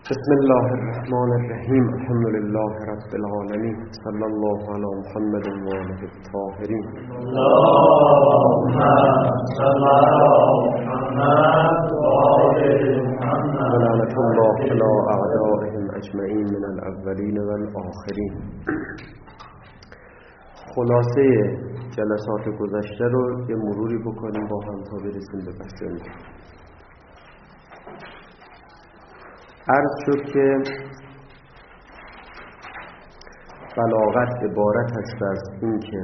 بسم الله الرحمن الرحیم. الحمد لله رب العالمین. صلی الله علی محمد و آله الطاهرین. اللهم صل علی محمد و آل محمد. ولعنة الله علی اعدائهم اجمعین من الاولین و الاخرین. خلاصه جلسات گذشته رو یه مروری بکنیم با هم تا برسیم به بحث امروز. عرض شد که بلاغت عبارت است از این که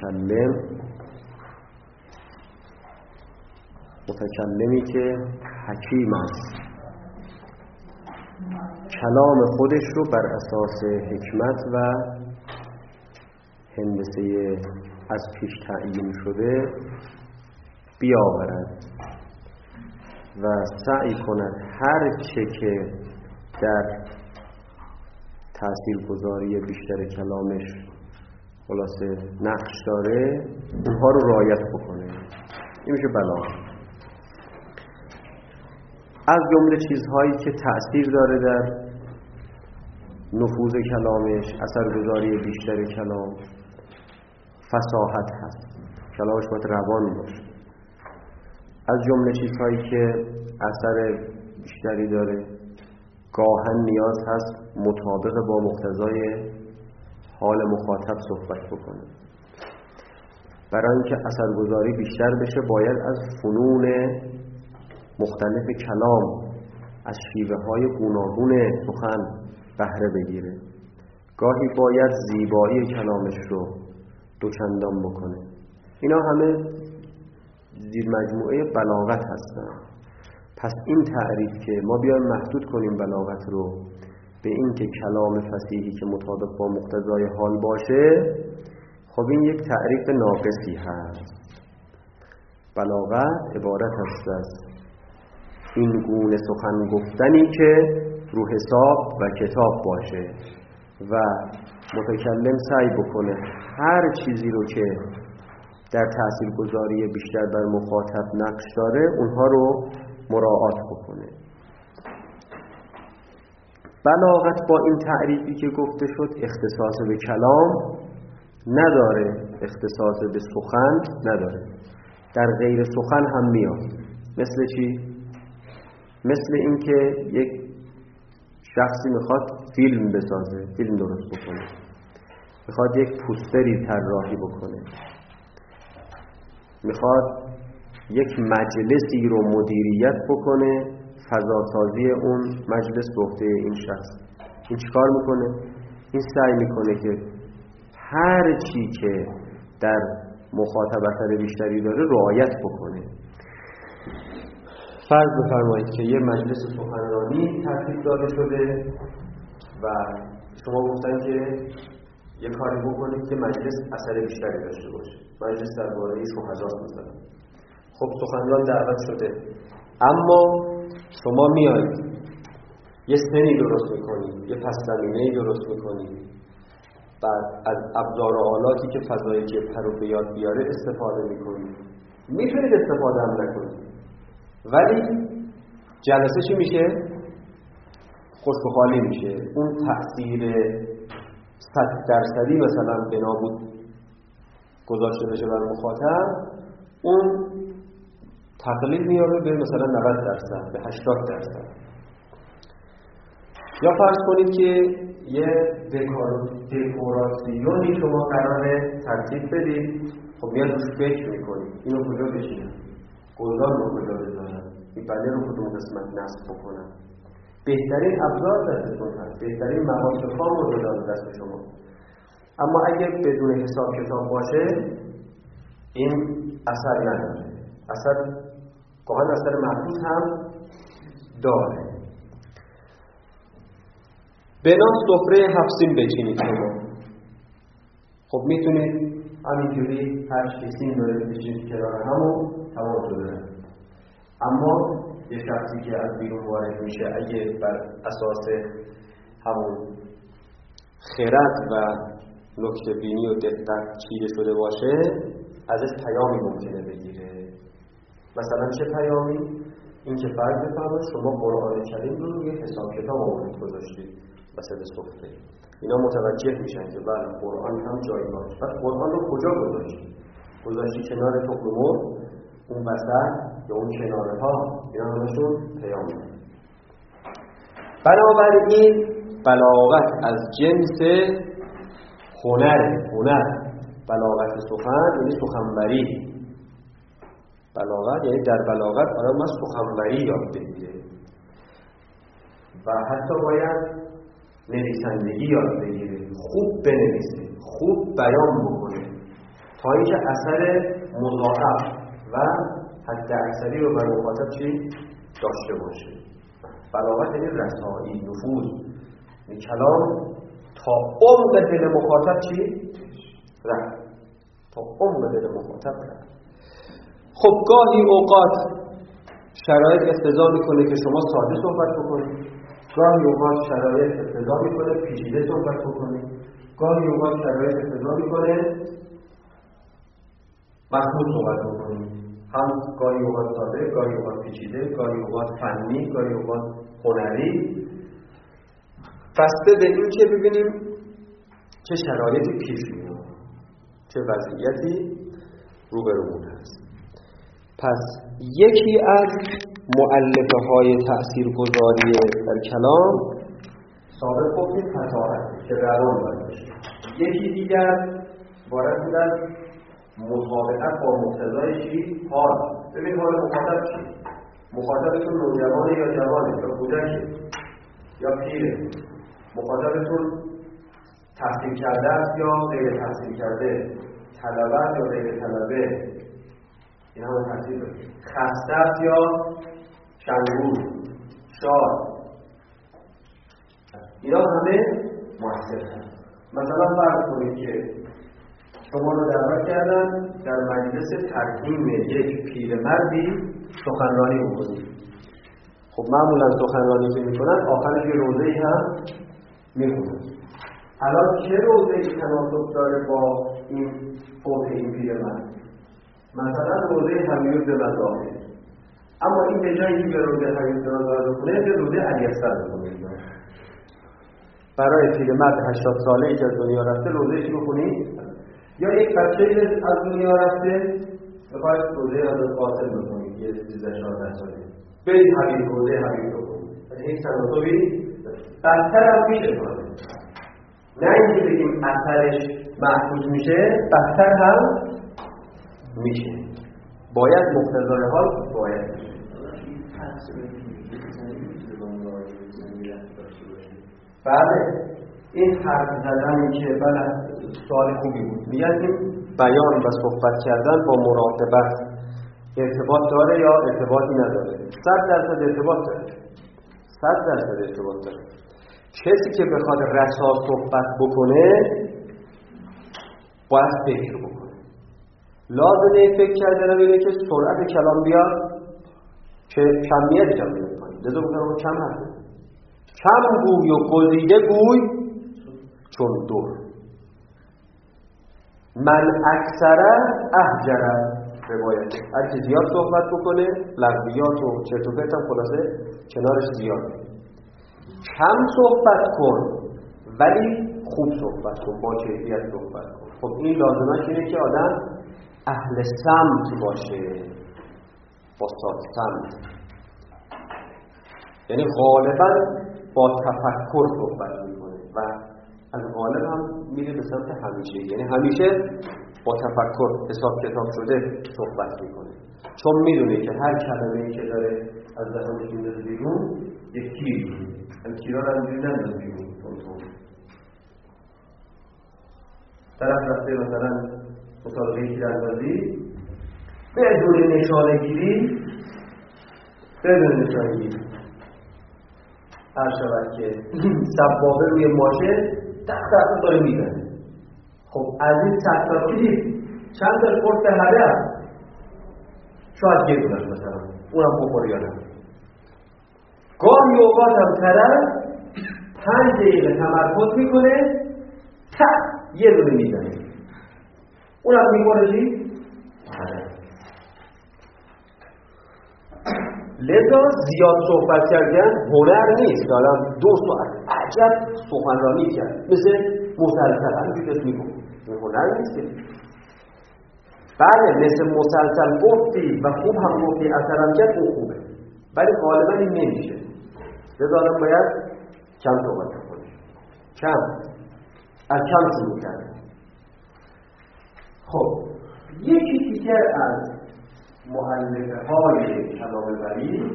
متکلمی که حکیم است کلام خودش رو بر اساس حکمت و هندسه از پیش تعیین شده بیاورد و سعی کند هر چه که در تاثیرگذاری بیشتر کلامش خلاصه نقش داره اونها رو رعایت بکنه. این میشه بلاغت. از جمله چیزهایی که تأثیر داره در نفوذ کلامش، اثرگذاری بیشتر کلام، فصاحت هست. کلامش باید روان باشه. از جمله چیزهایی که اثر بیشتری داره گاهن نیاز هست مطابق با مقتضای حال مخاطب صحبت بکنه. برای اینکه اثرگذاری بیشتر بشه باید از فنون مختلف کلام، از شیوه های گوناگون سخن بهره بگیره. گاهی باید زیبایی کلامش رو دوچندان بکنه. اینا همه زیر مجموعه بلاغت هستن. پس این تعریف که ما بیایم محدود کنیم بلاغت رو به این که کلام فصیحی که مطابق با مقتضای حال باشه، خب این یک تعریف ناقصی هست. بلاغت عبارت است از این گونه سخن گفتنی که رو حساب و کتاب باشه و متکلم سعی بکنه هر چیزی رو که در تاثیرگذاری بیشتر بر مخاطب نقش داره اونها رو مراعات بکنه. بلاغت با این تعریفی که گفته شد اختصاص به کلام نداره، اختصاص به سخن نداره. در غیر سخن هم میاد. مثل چی؟ مثل این که یک شخصی میخواد فیلم بسازه، فیلم درست بکنه، میخواد یک پوستری طراحی بکنه، میخواد یک مجلسی رو مدیریت بکنه، فضاسازی اون مجلس به عهده این شخص. این چیکار میکنه؟ این سعی میکنه که هر چی که در مخاطب اثر بیشتری داره رعایت بکنه. فرض بفرمایید که یه مجلس سخنرانی ترتیب داده شده و شما گفتن که یه کاری بکنید که مجلس اثر بیشتری داشته باشه. مجلس درباره شهداست مثلا. خب سخنران دعوت شده، اما شما میایید یه سنی درست میکنید، یه پس‌زمینه‌ای درست میکنید، بعد از ابزار و آلاتی که فضای جبهه رو به یاد بیاره استفاده میکنید. میتونید استفاده هم نکنید، ولی جلسه چی میشه؟ خشک و خالی میشه. اون تأثیر 100% مثلا به نابود گذاشته بشه بر مخاطب، اون تقلیل میاره به مثلا 90%، به 80%. یا فرض کنید که یه دکوراسیونی شما قراره ترتیب بدید. خب میاد روش فکر میکنید اینو کجا بشینم، گلدان رو کجا بذارم، این بله رو کدوم قسمت نصب بکنم. بهترین ابزار دستتون هست، بهترین مواد خام رو داد دست شما. اما اگه بدون حساب کتاب باشه این اثر نداره. اثر گاهن اثر محدود هم داره. بنا سفره 7 سین بچینید شما. خب میتونید همینجوری هر سین داره بچینید کنار همون تمام شده. اما یه شخصی که از بیرون وارد میشه اگه بر اساس همون خرد و نکته بینی و دقت چیده شده باشه ازش پیامی ممکنه بگیره. مثلا چه پیامی؟ این که فرض بفرمایید شما قرآن کریم رو روی حساب کتاب آورید گذاشتید وسط سفره، اینا متوجه میشن که بله قرآن هم جایگاهش. بعد قرآن رو کجا گذاشتی کنار تخم مرغ، اون وسط یا اون کناره ها، اینا همشون پیام داره. بنابراین بلاغت از جنس هنر، بلاغت سخن یعنی سخنوری. بلاغت یعنی در بلاغت آدم ما سخنوری یاد بگیره و حتی باید نویسندگی یاد بگیره، خوب بنویسه، خوب بیان بکنه تا اینکه اثر مضاعف و حد اکثری رو برای مخاطب چی داشته باشه. بلاغت یعنی رسایی، نفوذ، این کلام تا عمق دل مخاطب چی رفت، تا عمق دل مخاطب رفت. خب گاهی اوقات شرایط اقتضا میکنه که شما ساده صحبت بکنید، گاهی اوقات شرایط اقتضا میکنه پیچیده صحبت بکنید، گاهی اوقات شرایط اقتضا میکنه مخصوص صحبت بکنید، هم گاهی اوقات ساده، گاهی اوقات پیچیده، گاهی اوقات فنی، گاهی اوقات هنری، بسته به این که ببینیم چه شرایطی پیش میاد، چه وضعیتی روبرومون هست. پس یکی از مؤلفه های تأثیرگذاری در کلام سابق گفتیم فصاحت که روان باید باشه. یکی دیگر عبارت بود از مطابقت با مقتضای چی؟ حال. ببین حال مخاطب چی؟ مخاطبتون نوجوانه یا جوانه یا کودکه یا پیره؟ مخاطبتون تحصیل کرده است یا غیر تحصیل کرده؟ طلبه یا غیر طلبه؟ این همه تحصیل داره. خسته است یا شنگور، شاد، اینا همه مؤثر هست. مثلا فرض کنید که شما رو دعوت کردن در مجلس ترحیم یک پیرمردی سخنرانی بکنید. خب معمولا سخنرانی که میکنن آخرش یه روزه‌ای هم میخونن. الان چه روزه‌ای تناسب داره با این فوت این پیرمرد؟ مثلا روزه حمیوز مزاحه، اما این به جایی که به روزه حمیوز مزاحه بکنه به روزه علی‌اکبر بکنه. برای پیرمرد 80 ساله‌ای که از دنیا رفته روزه چی بکنید؟ یا یک بچه‌ای از دنیا رفته بخواید روزه حضرت قاسم بکنید، یه 13-14 ساله برید حبیب روزه حبیب بکنید، هیچ تناسبی بدتر هم میشه کنه. نه اینکه بگیم اثرش محفوظ میشه، بدتر هم میشه. باید مقتضای حال باید بله این حرف زدنی که بله سوال خوبی بود. میگیم بیان و صحبت کردن با مراقبت ارتباط داره یا ارتباطی نداره؟ 100% ارتباط داره. 100% ارتباط داره. کسی که بخواد رسا صحبت بکنه باید فکر بکنه. لازمه فکر کردن اینه که سرعت کلام بیاد که کمیت کم بیاد پایین. لذا بکنم کم هست. کم گوی و گزیده گوی چون دور. من اکثره احجره روایت. هر که زیاد صحبت بکنه لغویات و چرت و پرت هم خلاصه کنارش زیاده. کم صحبت کن ولی خوب صحبت کن، با کیفیت صحبت کن. خب این لازمش اینه که آدم اهل سمت باشه، استاد سمت، یعنی غالبا با تفکر صحبت میکنه و از غالب هم میره به سمت همیشه، یعنی همیشه با تفکر حساب کتاب شده صحبت میکنه، چون میدونه که هر کلمه‌ای که داره از دهانش میندازه بیرون یک تیر، این تیرها رو همینجوری نمیندازه بیرون. طرف رفته مثلا مسابقه تیراندازی بدون نشانه گیری، بدون نشانه گیری هر شود که سبابه روی ماشه تخت داره میزنه. خب از این تخت چند تا خورد به هدف شاید یه دونش مثلا اونم بخوری یا نه. گاهی اوقات هم طرف 5 دقیقه تمرکز میکنه یه دونه میزنه، اونم میکنه چی؟ لذا زیاد صحبت کردن هنر نیست. حالا 2 ساعت عجب سخنرانی کرد مثل مسلسل همینجور اسم میگم، این هنر نیست که. بله مثل مسلسل گفتی و خوب هم گفتی اثرم کرد اون خوبه، ولی غالبا این نمیشه. لذا آدم باید کم صحبت کنه، از کم شروع کرد. خب یکی دیگر از مؤلفه‌های کلام ولی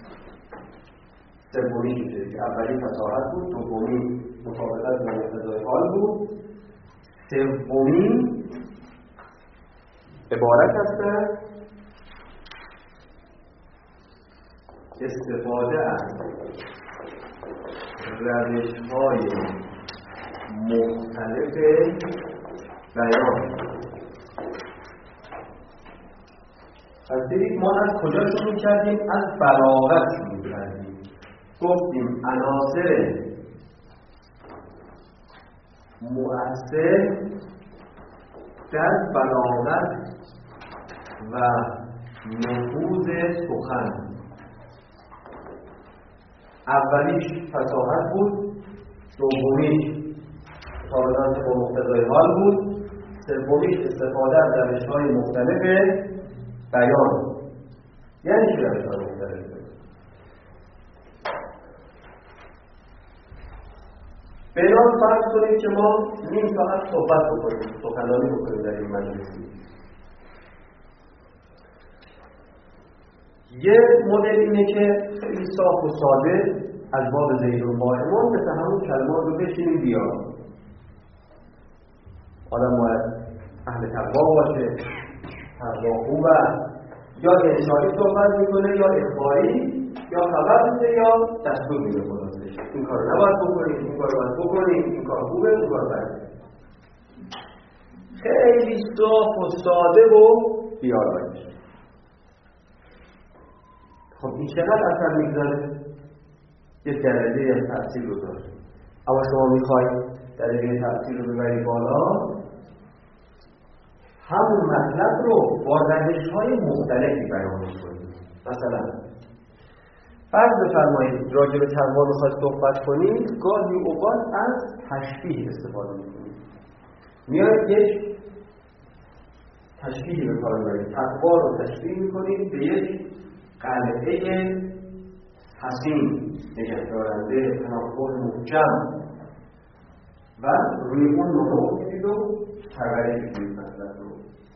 سومی شده که اولی فصاحت بود، دومی مطابقت با مقتضای حال بود، سومی عبارت هستند استفاده از روش‌های مختلف بیان. پس دیدید ما از کجا شروع کردیم؟ از بلاغت شروع کردیم. گفتیم عناصر مؤثر در بلاغت و نفوذ سخن. اولیش فصاحت بود، دومیش مطابقت با مقتضای حال بود، سومیش استفاده از روش‌های مختلف بیان. یعنی چه روش‌های مختلف؟ بنام فرض کنید که ما نیم ساعت صحبت بکنیم، سخنرانی بکنیم در این مجلسی. یه مدل اینه که خیلی صاف و ساده از باب زید و قائمون مثل همون کلمات رو بشینیم بیارم. آدم باید اهل تقوا باشه، تقوا خوبه، یا انشایی صحبت میکنه یا اخباری یا خبر میده یا دستور میده خلاصش. این کار نباید بکنیم، این کار باید بکنیم، این کار خوبه، این کار بده. خیلی صاف و ساده و بیارایش. خب این چقدر اثر میگذاره؟ یه درجه از تأثیر رو داره. اما شما میخواید درجه تأثیر رو ببری بالا، همون مطلب رو با روش‌های مختلفی بیان کنید. مثلا فرض بفرمایید راجع به تقوا میخواید صحبت کنید، گاهی اوقات از تشبیه استفاده میکنید. میاید یک تشبیه به کار میبرید، تقوا رو تشبیه میکنید به یک قلعه حصین نگهدارنده تناقض محکم و روی اون نمو میدید و پرورش میدید مطلب رو.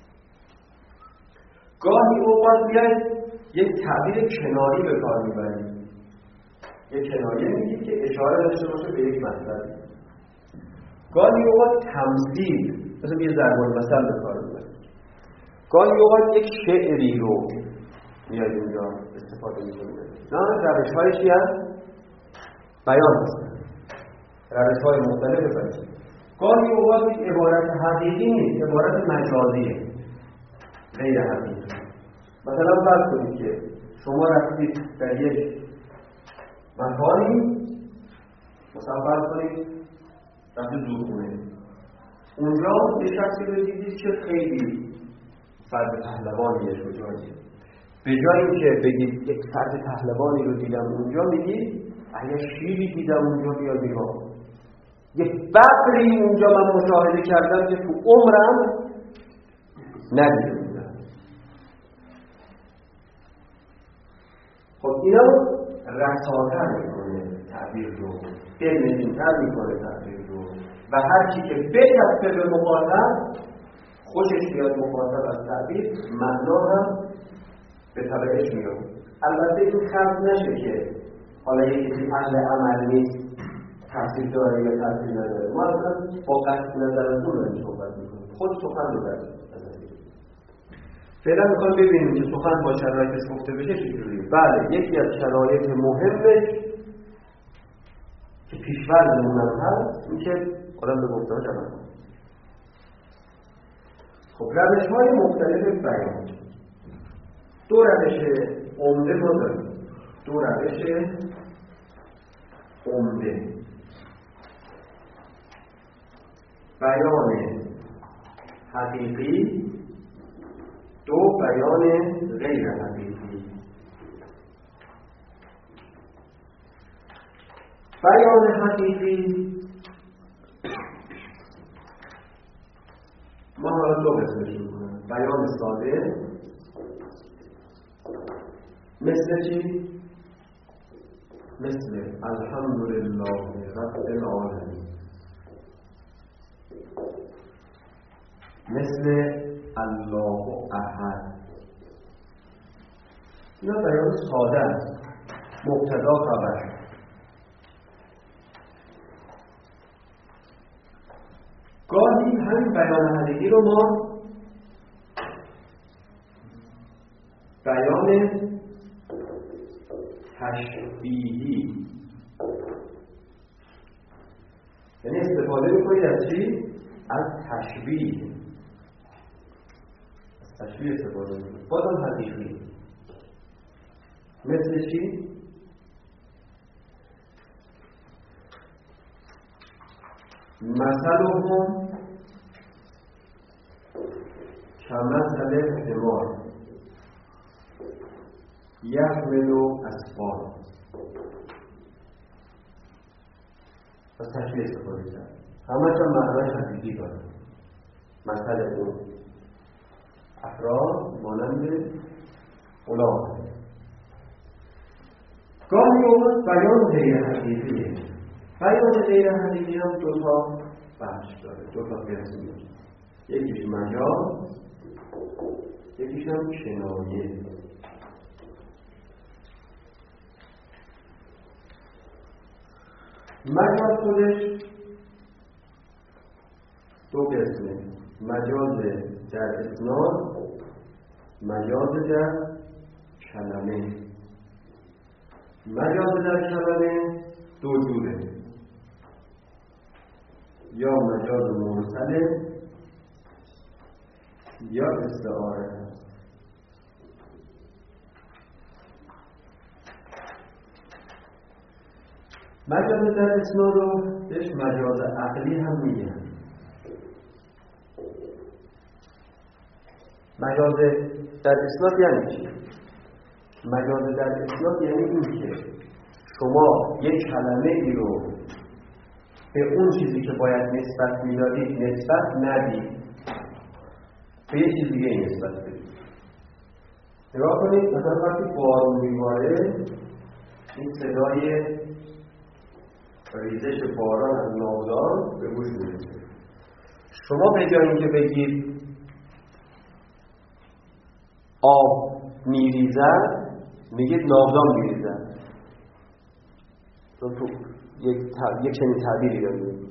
گاهی اوقات بیاید یک تعبیر کناری به کار میبرید، یک کنایه میگید که اشاره داشته باشه به یک مطلب. گاهی اوقات تمثیل مثل یه ضرب المثل به کار میبرید. گاهی اوقات یک شعری رو میاد اینجا استفاده میکنید. نه روش‌های چی هست؟ بیان هست، روش‌های مختلف بیان. گاهی اوقات یک عبارت حقیقی نیست، عبارت مجازیه، غیر حقیقی. مثلا فرض کنید که شما رفتید در یک مکانی، مثلا فرض کنید رفتید زورخونه، اونجا یه شخصی رو دیدید که خیلی فرد پهلوانیه، شجاعیه. به جای اینکه بگید یک فرد پهلوانی رو دیدم اونجا، میگید اگه شیری دیدم اونجا بیا نگاه. یک ببری اونجا من مشاهده کردم که تو عمرم ندیده بودم. خب اینا رساتر میکنه تعبیر رو، دلنشین‌تر میکنه تعبیر رو و هر چی که بچسبه به مخاطب، خوشش بیاد مخاطب از تعبیر، معنا هم به تبعش میاد. البته این خلط نشه که حالا یکی اهل عمل نیست، تاثیر داره یا تاثیر نداره. ما اصلا با قصد نظرتون رو صحبت میکنیم، خود سخن رو برد. فعلا میخوام ببینیم که سخن با شرایطش گفته بشه چجوریه. بله، یکی از شرایط مهمش که پیش‌فرضمون هم هست این که آدم به گفته‌هاش عمل کنه. خب روش‌های مختلف بیان، دو روش عمده ما داریم. دو روش عمده: بیان حقیقی، دو بیان غیر حقیقی. بیان حقیقی ما حالا دو قسمش میکنم. بیان ساده مثل چی؟ مثل الحمدلله رب العالمین، مثل الله احد. اینا بیان ساده است، مبتدا خبر. گاهی همین بیان حقیقی رو ما بیان تشبیهی، یعنی استفاده میکنید از چی؟ از تشبیه. از تشبیه استفاده میکنید، بازم حقیقی. مثل چی؟ مثلهم کمثل حمار یحمل اسفارا. از تشبیه استفاده کرد. همه چون معنای حقیقی داره. مثل اون افراد مانند غلام. گاهی اومد بیان غیر حقیقیه. بیان غیر حقیقی هم دو تا بخش داره، دو تا قسم داره. یکیش مجاز، یکیش هم کنایه. مجاز خودش دو قسمه، مجاز در اسناد، مجاز در کلمه. مجاز در کلمه دو جوره، یا مجاز مرسله یا استعاره. مجاز در اسناد رو بهش مجاز عقلی هم میگن. مجاز در اسناد یعنی چی؟ مجاز در اسناد یعنی این که شما یک کلمه ای رو به اون چیزی که باید نسبت میدادید نسبت ندید، به یک چیز دیگه نسبت بدید. نگاه کنید، مثلا وقتی بارون میباره این صدای ریزش باران از ناودان به گوش میرسه. شما به جای اینکه بگید آب میریزد میگید ناودان میریزد. تو یک چنین تعبیری داریم.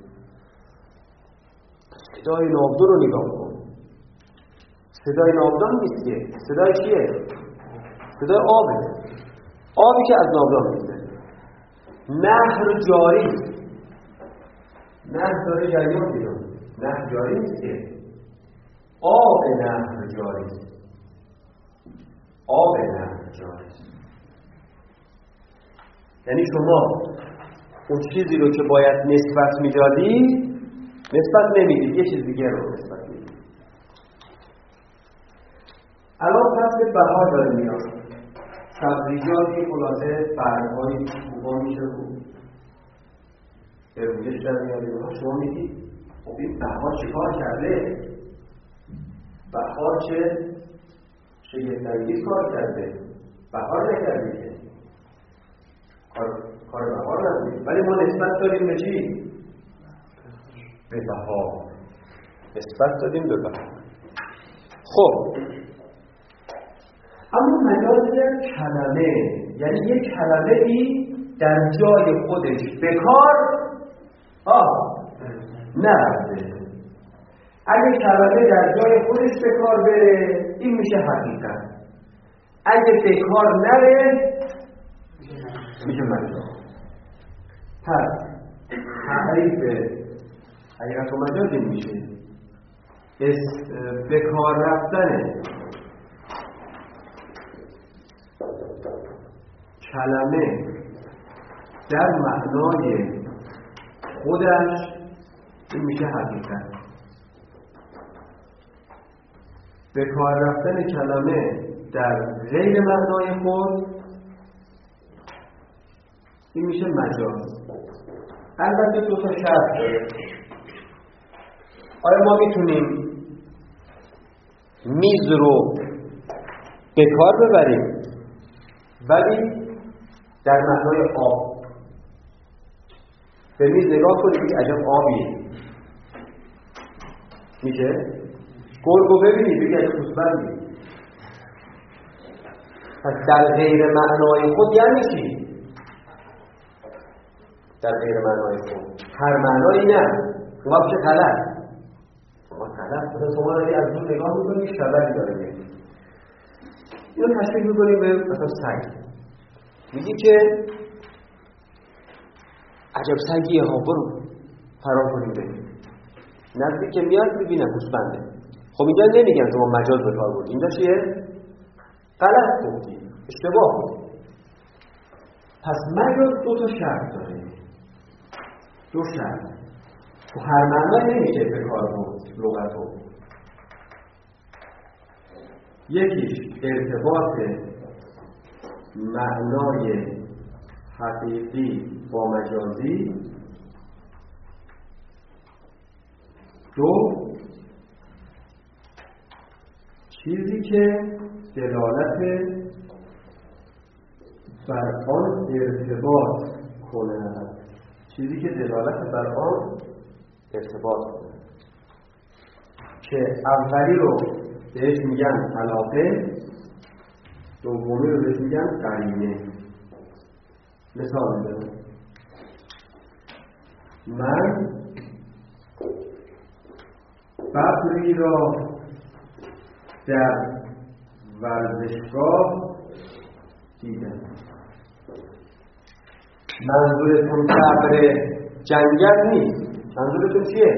صدای ناودان رو نگاه کن. صدای ناودان نیست که، صدای چیه؟ صدای آبه. آبی که از ناودان میریزه. نهر جاری، نهر داره جریان میکنه. نهر جاری نیست که، آب نهر جاری، آب نهر جاری. یعنی شما اون چیزی رو که باید نسبت میدادی نسبت نمیدید، یه چیز دیگه رو نسبت میدید. الان فصل بهار داره میاد، سبزیجاتی خلاصه برگ‌های خوبا میشه رو رویش در میاد. شما میگید خب این بهار چه کار کرده؟ بهار چه شگفت‌انگیز کار کرده؟ بهار نکرده که کار بهار نداریم، ولی ما نسبت داریم به چی؟ به بهار. نسبت دادیم به بهار. خب اما مجاز کلمه یعنی یک کلمه ای در جای خودش به کار نرفته. اگه کلمه در جای خودش به کار بره این میشه حقیقت. اگه به کار نره میشه مجاز. پس تعریف حقیقت و مجاز این میشه به کار رفتن کلمه در معنای خودش این میشه حقیقت. به کار رفتن کلمه در غیر معنای خود این میشه مجاز. البته دو تا شرط داره. آیا ما میتونیم میز رو به کار ببریم ولی در معنای آب؟ به میز نگاه کنید که عجب آبیه، میشه؟ گرگو ببینید بگید عجب خوشبندی. پس در غیر معنای خود یعنی چی؟ در غیر معنای خود هر معنایی نه، شما بشه غلط. شما غلط بوده، شما داری از دور نگاه میکنید شبهی داره میگه. اینو تشبیه میکنیم به مثلا سگ. میگی که عجب سگیه ها، برو فرار کنیم بریم. نزدیک که میاد ببینم گوسفنده. خب اینجا نمیگن شما مجاز به کار بردی، اینجا چیه؟ غلط گفتی، اشتباه گفتی. پس مجاز دو تا شرط داره، دو شرط. تو هر معنی نمیشه به کار برد لغتو. یکیش ارتباط معنای حقیقی با مجازی، دو چیزی که دلالت بر آن ارتباط کند، چیزی که دلالت بر آن ارتباط کند، که اولی رو بهش میگن علاقه، دومی رو بهش میگن قرینه. مثال میزنم، من ببری را در ورزشگاه دیدم. منظورتون ببر جنگل نیست، منظورتون چیه؟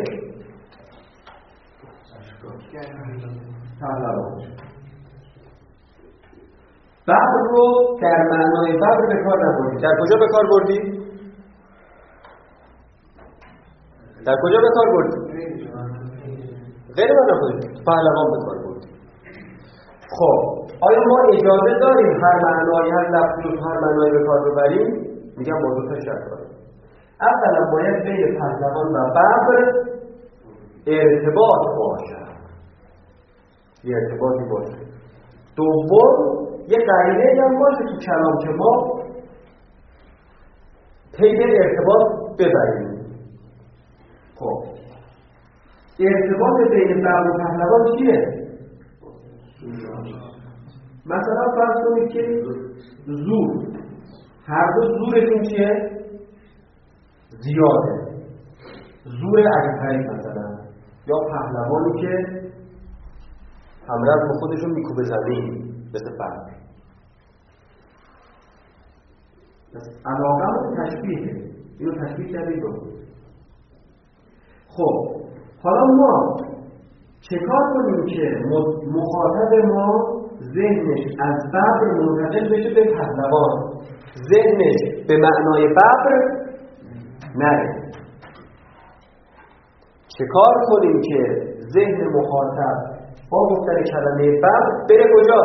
پهلوان. ببر رو در معنای ببر به کار نبردی. در کجا به کار بردی؟ در کجا به کار بردی؟ غیر معنی پهلوان به کار بردی. خب آیا ما اجازه داریم هر معنای هر لفظی هر معنای به کار ببریم؟ میگم با دو تا شرط داریم. اولا باید بین پهلوان و ببر ارتباط باشد، یه ارتباطی باشه. دوم یه قرینه هم باشه تو کلام که ما پی ارتباط ببریم. خب ارتباط بین ببر و پهلوان چیه؟ مثلا فرض کنید که زور، هر دو زورشون چیه؟ زیاده. زور عجیب‌تری مثلا، یا پهلوانی که همراه خودشون میکوبه زمین مثل فرد. پس علاقه هم تشبیهه، اینو تشبیه کردیم رو. خب حالا ما چه کار کنیم که مخاطب ما ذهنش از ببر منتقل بشه به پهلوان، ذهنش به معنای ببر نره؟ چه کار کنیم که ذهن مخاطب با گفتن کلمه ببر بره کجا؟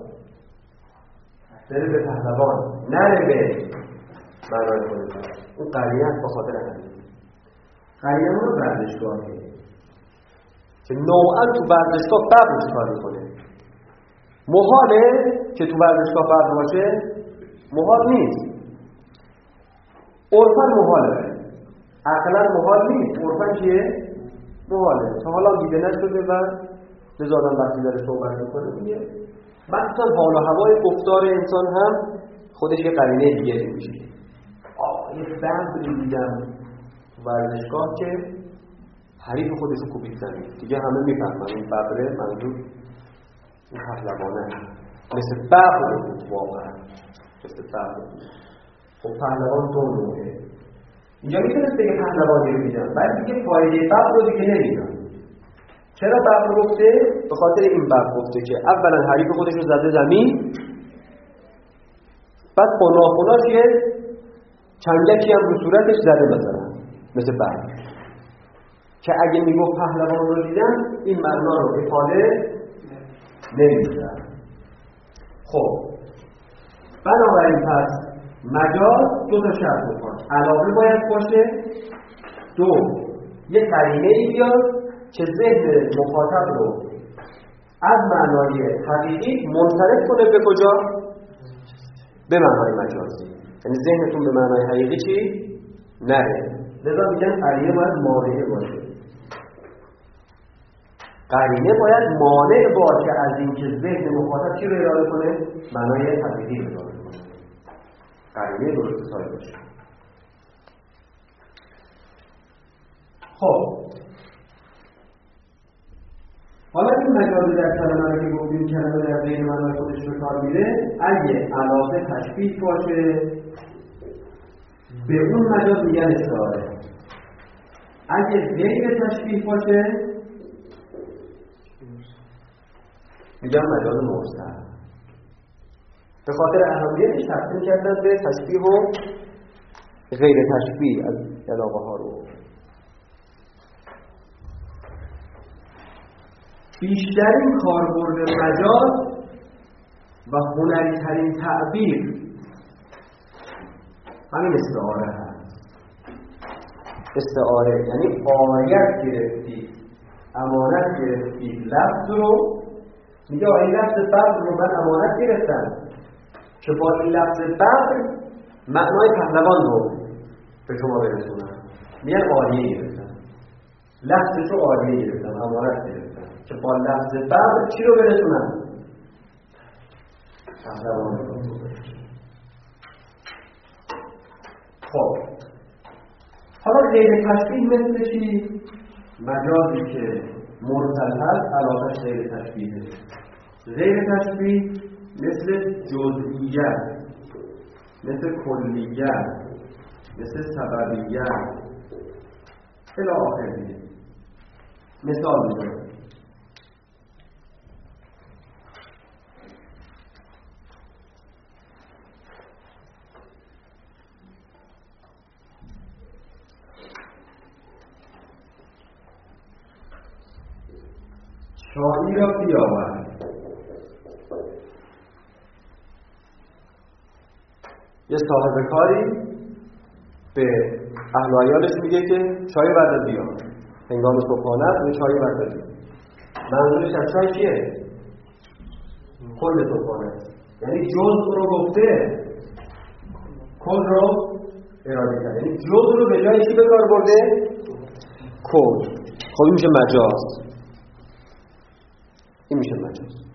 بره به پهلوان، نره به معنای خودش. اون قرینه به خاطر همین قرینه رو ورزشگاهه که نوعا تو ورزشگاه ببر کار میکنه. محاله که تو ورزشگاه ببر باشه؟ محال نیست. عرفاً محاله، عقلاً محال نیست. عرفاً چیه؟ محاله. تا حالا دیده نشده و لذا وقتی داره صحبت میکنه میگه مثلا حال و هوای گفتار انسان هم خودش یه قرینه دیگه میشه. یه ببری دیدم تو ورزشگاه که حریف خودش رو کوبید زمین، دیگه همه میفهمن این ببره منظور این پهلوانه. مثل ببر بود واقعا، مثل ببر. خب پهلوان دو نوعه. اینجا میتونست بگه پهلوانی رو میدم، ولی دیگه فایده ببر رو دیگه نمیدم. چرا ببر گفته؟ به خاطر این ببر گفته که اولا حریف خودش رو زده زمین، بعد خناخناش یه چنگکی هم رو صورتش زده مثلا مثل ببر، که اگه میگفت پهلوان رو دیدم این معنا رو افاده نمیدن. خب بنابراین پس مجاز دو تا شرط میخواد. علاقه باید باشه، دو یه قرینه ای بیاد که ذهن مخاطب رو از معنای حقیقی منصرف کنه به کجا؟ به معنای مجازی. یعنی ذهنتون به معنای حقیقی چی؟ نره. لذا میگن قرینه باید مانع باشه. قرینه باید مانع باشه از اینکه ذهن مخاطب چی رو اراده کنه؟ معنای حقیقی رو اراده کنه. قرینه درست حسابی باشه. خب حالا این مجازی در کلمه رو که گفتیم کلمه در بین معنای خودش به کار میره، اگه علاقه تشبیه باشه به اون مجاز میگن استعاره. اگه غیر تشبیه باشه میگن مجاز مرسل. به خاطر اهمیتش تقسیم کردن به تشبیه و غیر تشبیه از علاقه ها رو. بیشترین کاربرد مجاز و هنری‌ترین تعبیر همین استعاره هست. استعاره یعنی آیت گرفتی، امانت گرفتی، لفظ رو میگه این لفظ بدر رو من امانت گرفتم که با این لفظ بدر معنای پهلوان رو به شما برسونم. میگن عالیه گرفتم، لفظ رو عالیه گرفتم، امانت گرفتم که با لفظ بدر چی رو برسونم؟ پهلوان رو. خب حالا غیر تشبیه مثل چی؟ مجازی که مرسل هست علاقش غیر تشبیهه. غیر تشبیه مثل جزئیت، مثل کلیت، مثل سببیت الی آخره. مثال میزنم. چایی را بیاور. یه صاحب کاری به اهل و عیالش میگه که چای بردار بیار. هنگام صبحانه است و چای بردار بیار. منظورش از چای چیه؟ کل صبحانه است. یعنی جزء رو گفته، کل رو اراده کرده. یعنی جزء رو به جای چی به کار برده؟ کل. خب این میشه مجاز. این میشه مجاز.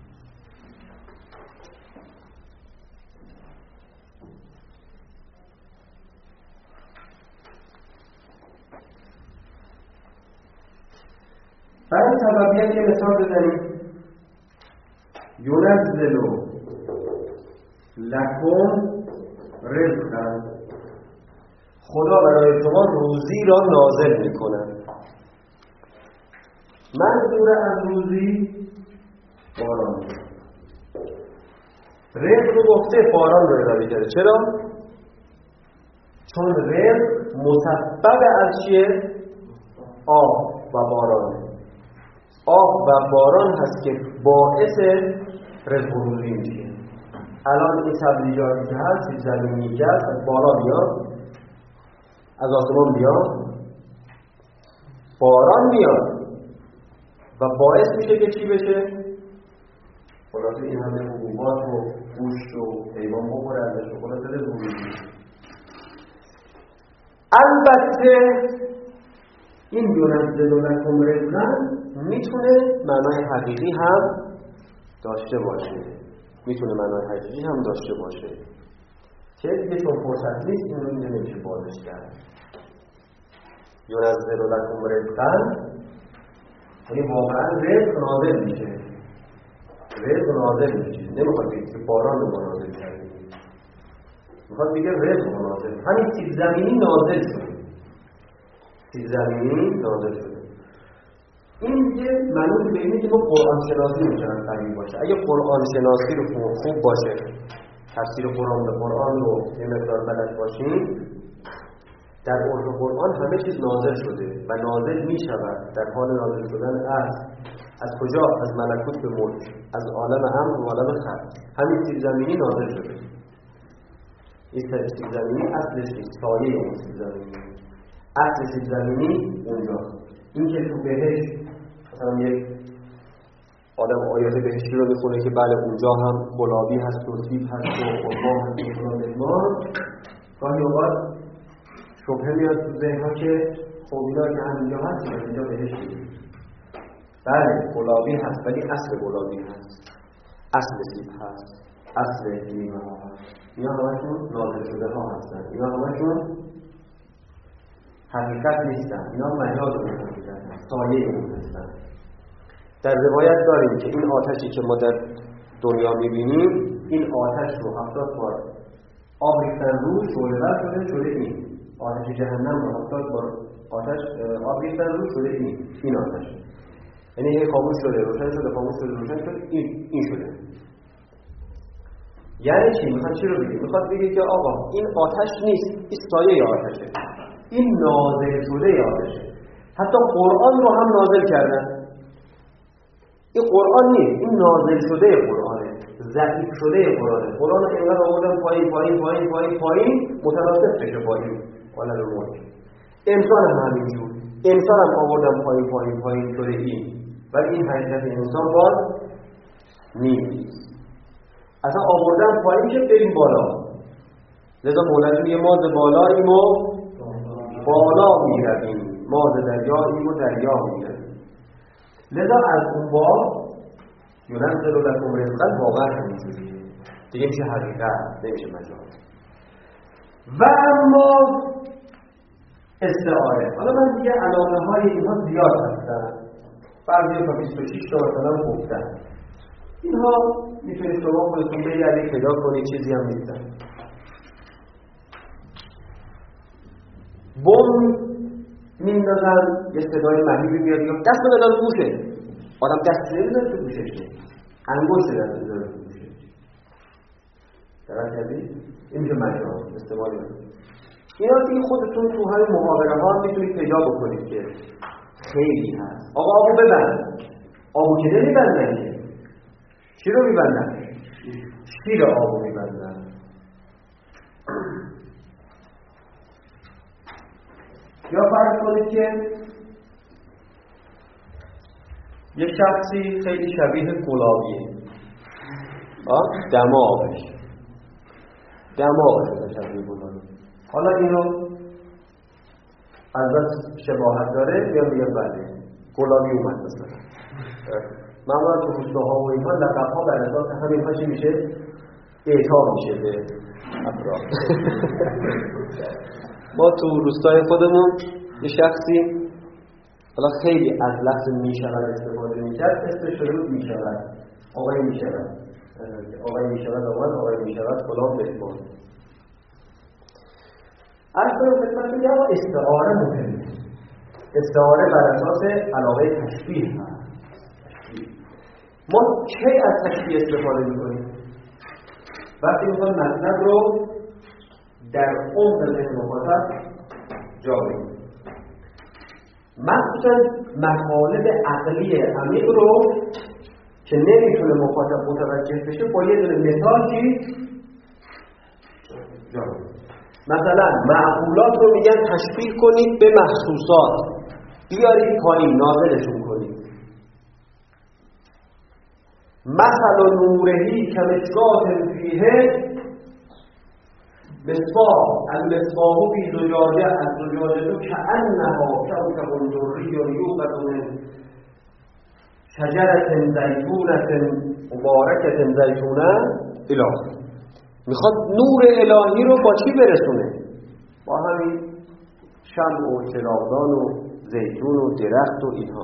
برای سببیت یه مثال بزنیم. یونزل لکم رزقا. خدا برای شما روزی را نازل میکنه. منظور از روزی باران. رزق رو گفته، باران رو اراده کرده. چرا؟ چون رزق مسبب از چیه؟ آب و باران. آب و باران هست که باعث رزق و روزی میشه. الان این سبزیجاتی که هست، زمینی که هست، از بالا میاد، از آسمان میاد، باران میاد و باعث میشه که چی بشه؟ خلاصه این همه حبوبات و گوشت و حیوان بخوره ازش و خلاصه رزق و روزی. البته این یونزل لکم رزقا میتونه معنای حقیقی هم داشته باشه، میتونه معنای حقیقی هم داشته باشه که دیگه چون فرصت نیست این رو اینجا نمیشه بازش کرد. یونزل لکم رزقا یعنی واقعا رزق نازل میشه، رزق نازل میشه. نمیخواد بگید که باران رو نازل کردیم، میخواد بگه رزق نازل. همین سیب زمینی نازل شده، سیب زمینی نازل شده. این دیگه منوط به اینه که ما قرآن شناسی میتونن تعیین باشه. اگه قرآن شناسی رو خوب باشه، تفسیر قرآن به قرآن رو یه مقدار بلد باشیم، در عرف قرآن همه چیز نازل شده و نازل میشود. در حال نازل شدن از کجا؟ از ملکوت به ملک، از عالم امر و عالم خلق. همین سیب زمینی نازل شده. این سیب زمینی اصلش نیست، سایه اون سیب زمینی. اصل سیب زمینی اونجاست. این که تو بهشت مثلا یک آدم آیات بهشتی رو میخونه که بله اونجا هم گلابی هست و سیب هست و خرما هست و فلان بهمان، گاهی اوقات شبهه میاد تو ذهن‌ها که خب اینا که همینجا هست و اینجا بهشت نیست. بله گلابی هست ولی اصل گلابی هست، اصل سیب هست، اصل میوه ها هست. اینا همشون نازل شده ها هستن، اینا همشون حقیقت نیستن، اینا مجاز رو حقیقت هست، سایه اون هستن. در روایت داریم که این آتشی که ما در دنیا میبینیم، این آتش رو 70 بار آب ریختن رو شعله‌ور شده این آتش جهنم رو 70 بار آتش آب ریختن رو شده این آتش، یعنی هی خاموش شده روشن شده خاموش شده روشن شده این شده. یعنی چی؟ میخواد چی رو بگه؟ میخواد بگه که آقا این آتش نیست، این سایه آتشه، این نازل شده آتشه. حتی قرآن رو هم نازل کردن. این قرآن نیست، این نازل شده قرآنه، ضعیف شده قرآنه. قرآن رو اینقدر آوردن پایین متناسب بشه با این عالم موج. انسان هم همینجور، انسان هم آوردن پایین شده این، ولی این حقیقت انسان باز نیست. اصلا آوردن پایین که بریم بالا. لذا مولد میگه ما ز بالاییم و بالا میرویم، ما ز دریاییم و دریا میرویم. لذا از اون با یوننزل لکم رزقا واقعا همینجوریه دیگه، میشه حقیقت نمیشه مجاز. و اما استعاره، حالا من دیگه علامه های اینها زیاد هستن، بعضی تا 26 تا مثلا گفتن، اینها میتونید شما خودتون بگردید پیدا کنید، چیزی هم نیستن. بم میندازن یه صدای مهیبی میاد یا دست رو بدن گوشه، آدم دست نمیدن تو گوشش که انگشت دست بزنه تو گوشش. درست کردید؟ این میشه مجاز استعمال میشه. اینا دیگه خودتون تو همین محاوره ها میتونید پیدا بکنید که خیلی هست. آقا آبو ببند، آبو که نمیبندن که چی رو میبندن؟ شیر آبو میبندن. یا فرض کنید که یه شخصی خیلی شبیه گلابیه، دماغش شبیه گلابی. حالا اینو البته شباهت داره یا میگه بله گلابی اومد مثلا. معمولا تو روستاها و اینها لقب‌ها بر اساس همین‌ها چی میشه؟ اعطا میشه به افراد. ما تو روستای خودمون یه شخصی حالا خیلی از لفظ میشود استفاده میکرد، اسمش رو میشود، آقای میشود، آقای میشود آمد، آقای میشود فلان بهمان. اصلا خدمت که استعاره مهمه. استعاره بر اساس علاقه تشبیه هست. ما کی از تشبیه استفاده میکنیم؟ وقتی میخواد مطلب رو در عمق ذهن مخاطب جا بدیم، مخصوصا مطالب عقلی عمیق رو که نمیتونه مخاطب متوجه بشه با یه دونه مثالی جا بدیم. مثلا معقولات رو میگن تشبیه کنید به محسوسات، بیارید پایین نازلشون کنید. مثل نورهی کمشکات فیه مصباح، المصباح فی زجاجه، الزجاجه کأنها کوکب دری یوقد من شجرة زیتونة مبارکة زیتونة الی. میخواد نور الهی رو با چی برسونه؟ با همین شمع و چراغدان و زیتون و درخت و اینها.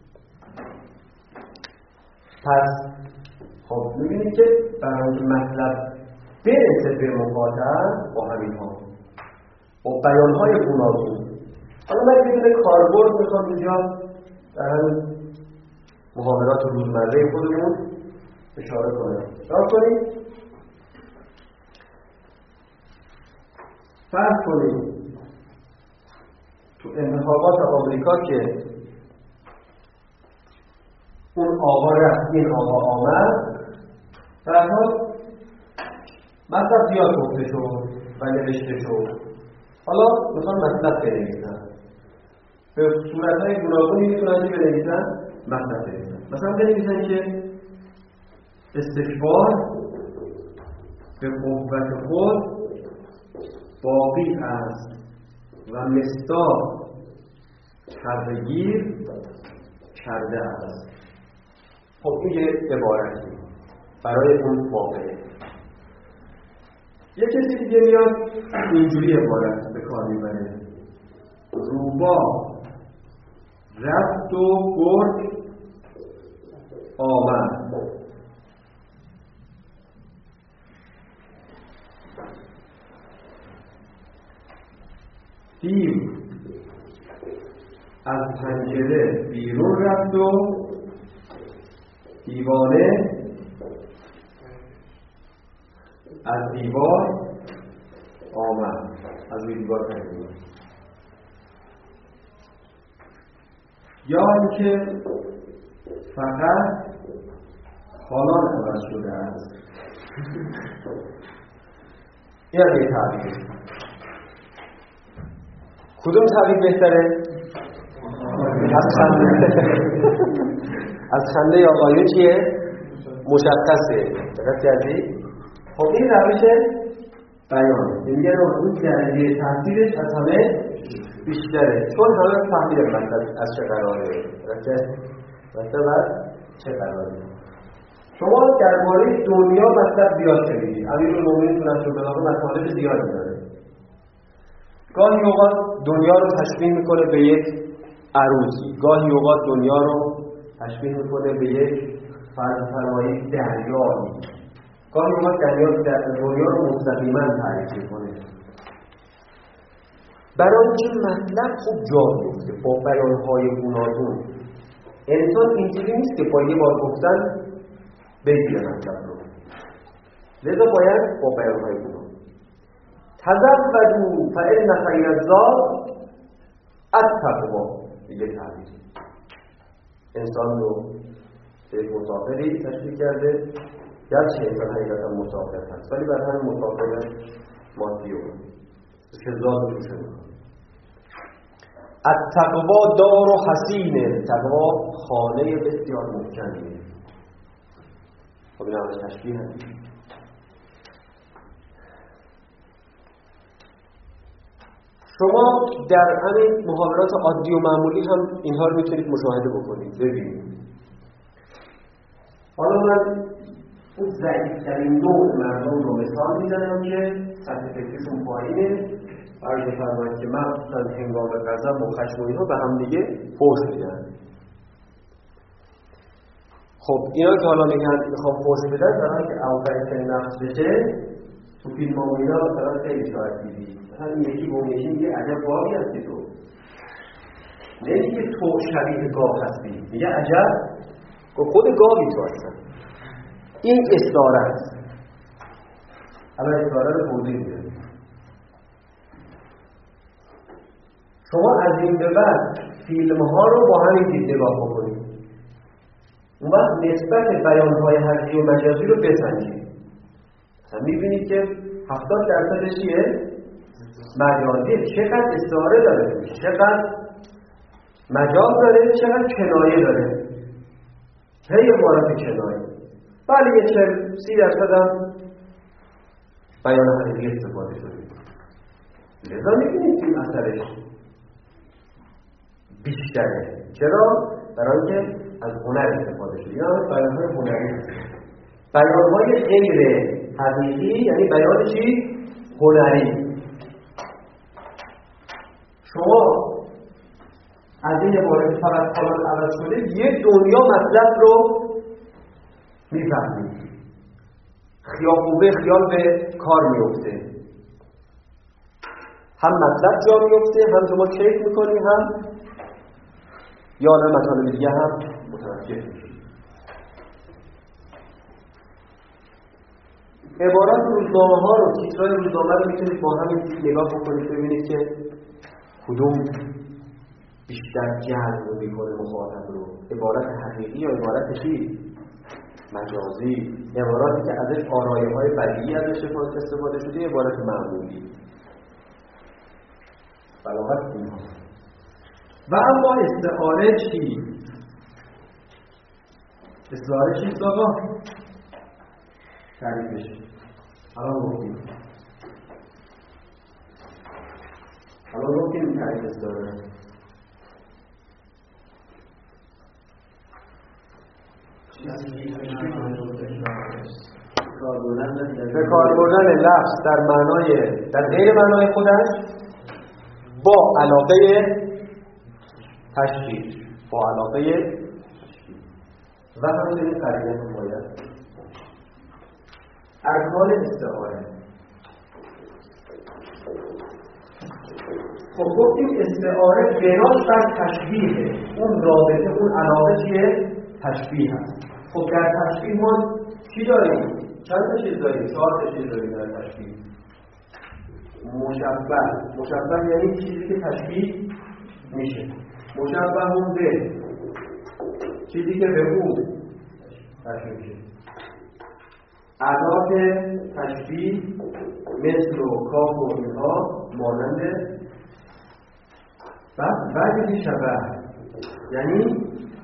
پس خب میبینید که برای مطلب برسه به مخاطب با همین ها با بیانهای گوناگون. حالا من بدون کاربرد میخوام اینجا در همین محاورات روزمره خودمون اشاره کنم. اشاره کنید فرض کنید تو انتخابات آمریکا که اون آقا رفت این آقا آمد، در حال مطلب زیاد گفته شد، و نوشته‌شو. حالا میخوان مطلب بنویسن، به صورتهای گوناگونی میتونن که بنویسن مطلب بنویسن. مثلا بنویسن که استکبار به قوت خود باقی است و مصداق کردگیر کرده است. خب این یه عبارتی برای اون واقعه. یه کسی دیگه میاد اینجوری عبارت به کار میبره: روبا رفت و گرگ آمد. دیو از پنجره بیرون رفت و دیوانه از دیوار آمد. از دیوار پنجره. یا اینکه فقط حالان عوض شده است. این از یک تعبیر. کدوم تعبیر بهتره؟ از خنده آقایون چیه؟ مشخصه. دقت کردی؟ خب این روش بیانه. میگن اون درجه تاثیرش از همه بیشتره، چون همه فهمیدن مطلب از چه قراره. مطلب از چه قراره. شما درباره دنیا مطلب زیاد شنیدید. امیرالمومنین رسول الله مطالب زیادی داره. گاهی اوقات دنیا رو تشبیه میکنه به یک عروسی، گاهی اوقات دنیا رو تشبیه میکنه به یک فرمایی دریایی، گاهی اوقات دنیا رو مستقیما تعریف میکنه. برای اینکه مطلب خوب جا بیفته با بیانهای گوناگون. انسان اینجوری نیست که با یه بار گفتن بگیره مطلب رو، لذا باید با بیانهای گوناگون. تزودوا فإن خیر الزاد التقوی. یه تعبیر انسان رو به مسافری تشبیه کرده، گرچه انسان حقیقتا مسافر هست ولی بر همین مسافر مادی رو که زاد روشه میکنه. التقوی دار و حسینه. تقوی خانه بسیار محکمیه. خب این همه تشبیه هست. شما در همین محاورات عادی و معمولی هم اینها رو میتونید مشاهده بکنید، ببینید. حالا من اون ضعیف‌ترین نوع مردم رو مثال میزنم که سطح فکرشون پایینه. عرض فرمایید که مخصوصا هنگام غضب و خشم و اینها به هم دیگه فحش میدن. خب اینا که حالا میخوام فحش بدن برای که اوقات نفس بشه، تو فیلم ها و اینا مثلا خیلی شاید دیدی. مثلا یکی با یکی میگه عجب گاوی هستی تو. نمیگه تو شبیه گاو هستی، میگه عجب خود گاوی تو هستن. این استعاره است. اما استعاره رو توضیح میده. شما از این به بعد فیلم ها رو با همین دید نگاه بکنید. اون وقت نسبت بیانهای حرفی و مجازی رو بسنجید. مثلا میبینید که 70% چیه؟ مجازی. چقدر استعاره داره، چقدر مجاز داره، چقدر کنایه داره. هی عبارت کنایه. ولی یه 30% هم بیان حقیقی استفاده شده. لذا میبینید این اثرش بیشتره. چرا؟ برای اینکه از هنر استفاده شده. یا بیانهای هنری. بیانهای غیر حقیقی یعنی بیان چی؟ هنری. شما از این عبارت فقط حالات عوض شده یه دنیا مطلب رو میفهمید. خیابوبه خیال به کار میفته. هم مطلب جا میفته، هم شما کیف میکنی، هم یا نه مطالب دیگه هم متوجه میشید. عبارات روزنامه ها رو، تیترهای روزنامه رو میتونید با همین نگاه بکنید ببینید که کدوم بیشتر جذب میکنه مخاطب رو. عبارت حقیقی یا عبارت چی؟ مجازی، عباراتی که ازش آرایه‌های بدیعی ازش استفاده شده، عبارت معمولی. بلاغت اینها. و اما استعاره چی؟ استعاره چیست آقا؟ تعریفش الان گفتیم تعریف استعاره. به کار بردن لفظ در معنای در غیر معنای خودش با علاقه تشکیل، با علاقه و همچنین قرینه باید ارکان استعاره. خب گفتیم استعاره بناش بر تشبیه، اون رابطه، اون علاقه چیه؟ تشبیه هست. خب در تشبیه ما چی داریم؟ چند تا چیز داریم؟ 4 تا چیز داریم در تشبیه. مشبه یعنی چیزی که تشبیه میشه. مشبه به چیزی که به اون تشبیه میشه. ادات تشبیه مثل و کاف و اینها ماننده. بعد شبه یعنی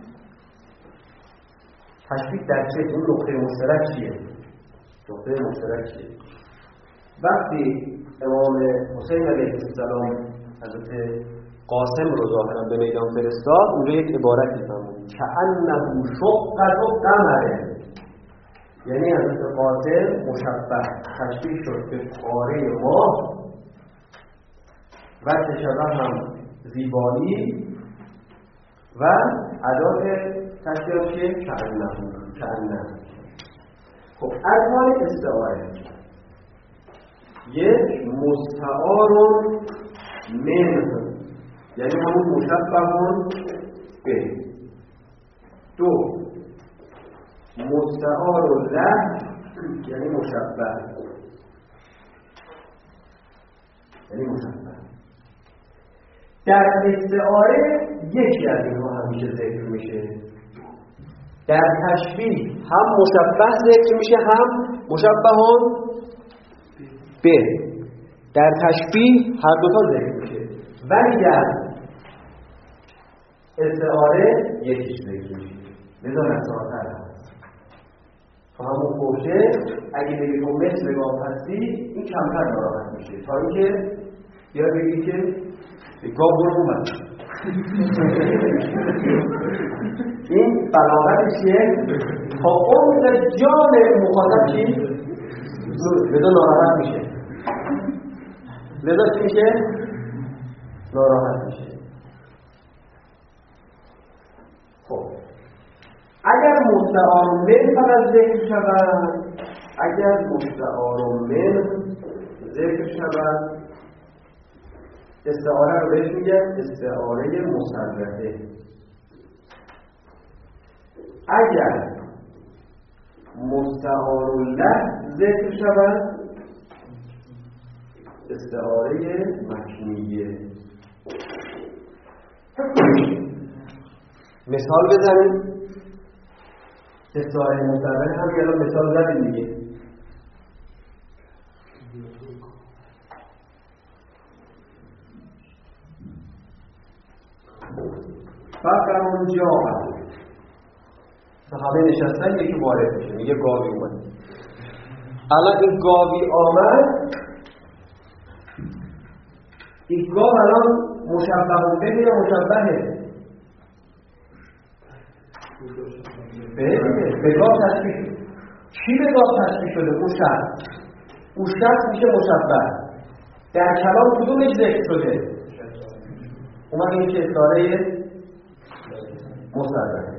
تشبیه در چه؟ اون نقطه مشترک چیه؟ نقطه مشترک چیه؟ وقتی امام حسین علیه السلام حضرت قاسم رو ظاهرا به میدان فرستاد، اونجا یک عبارتی فرمود کأنه شقة قمر، یعنی حضرت قاسم مشبه تشبیه شد به قاره ماه و شبه هم زیبایی و ادات تشبیه چیه؟ کأنه. خب ارکان استعاره یک مستعار منه یعنی همون مشبه به. 2 مستعار له یعنی مشبه در استعاره یکی از اینها همیشه ذکر میشه. در تشبیه هم مشبه ذکر میشه هم مشبهان به. در تشبیه هر دوتا ذکر میشه، ولی در استعاره یکیش ذکر میشه. لذا نساتر هست. همون گفته اگه بگی تو مثل گام هستی این کمتر ناراحت میشه تا اینکه بیا بگی که گام برو اومد. این بلاغتش چیه؟ تا اون جان مخاطب چی؟ لذا ناراحت میشه. لذا چی میشه؟ ناراحت میشه. خب اگر مستعار من فقط ذکر شود، استعاره رو بهش میگن استعاره مصرحه. اگر مستعار له ذکر شود استعاره مکنیه. مثال بزنیم. استعاره مصرحه هم یه مثال زدیم دیگه. فقرون جا صحابه نشستن یکی وارد میشه میگه گاوی اومد. الان این گاوی آمد، این گاو الان مشبه به یا مشبهه؟ به گاو تشبیه. چی به گاو تشبیه شده؟ اون شخص میشه مشبه. در کلام کدومش ذکر شده؟ اومد این که استعاره مصرحه.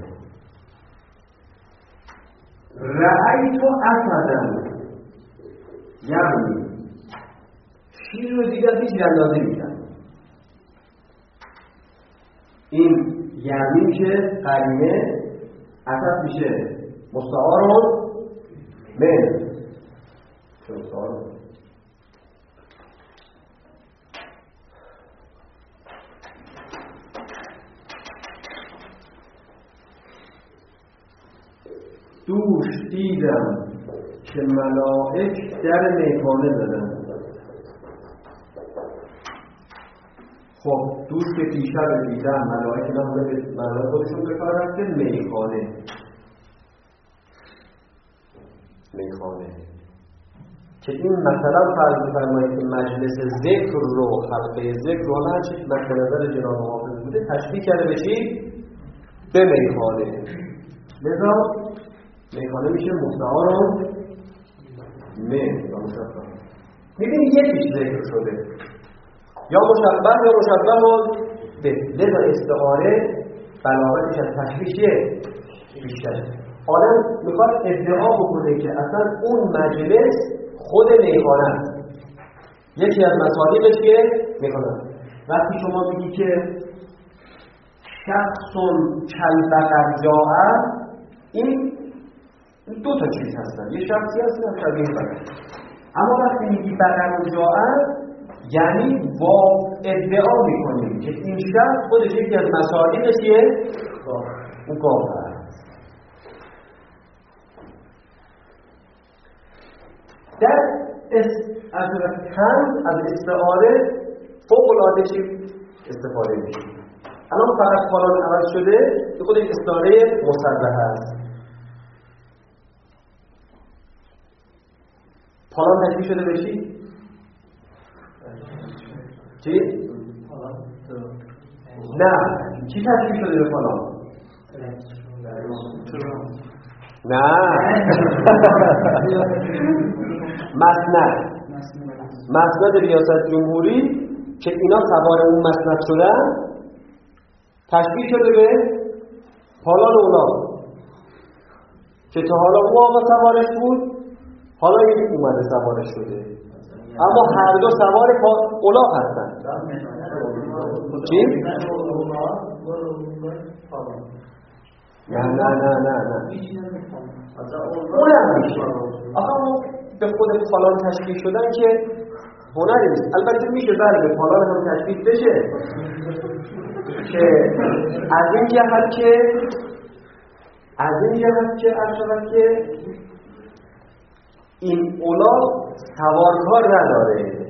رأیت اسدن یعنی شیر رو دیگر هیچ اندازه میدن. این یعنی که قرینه اسد میشه مستعار من. دوش دیدم که ملائک در میخانه زدن. خب دوش که دیشب دیدم ملائک به معنای خودشون به کار رفته میخانه که این مثلا فرض بفرمایید که مجلس ذکر رو حلقه ذکر رو هر چیز مد نظر جناب حافظ بوده تشبیه کرده به چی؟ به میخانه. لذا میخانه میشه مستعار من و مشبه. میبینی یکیش ذکر شده یا مشبه به. لذا استعاره بلاغتش از تشبیه بیشتره. آدم میخواد ادعا بکنه که اصلا اون مجلس خود میخانه است. یکی از مصادیقش که میخانه. وقتی شما میگی که شخصون کالبقر جاء، این دو تا چیز هستن، یه شخصی هست و شبیه بقر. اما وقتی میگی بقر جاء یعنی ادعا میکنیم که این شخص خودش یکی از مصادیقش چیه؟ اون گاو هست. در از استعاره فوق العاده چی استفاده میشه. الان فقط فلان عوض شده که خود یک استعاره مصرحه است. فلان تشبیه شده به چی؟ چی؟ نه چی تشبیه شده به فلان؟ نه مسند ریاست جمهوری که اینا سوار اون مسند شدن تشبیه شده به حالا اونا که تا حالا او آقا سوارش بود، حالا این اومده سوارش شده، اما هر دو سوار اولاغ هستن. چی؟ نه اونم میشه. آقا به خود فلان تشبیه شدن که هنری نیست. البته میشه بله به فلان هم تشبیه بشه که از این جهت که این اولاغ سوارکار نداره.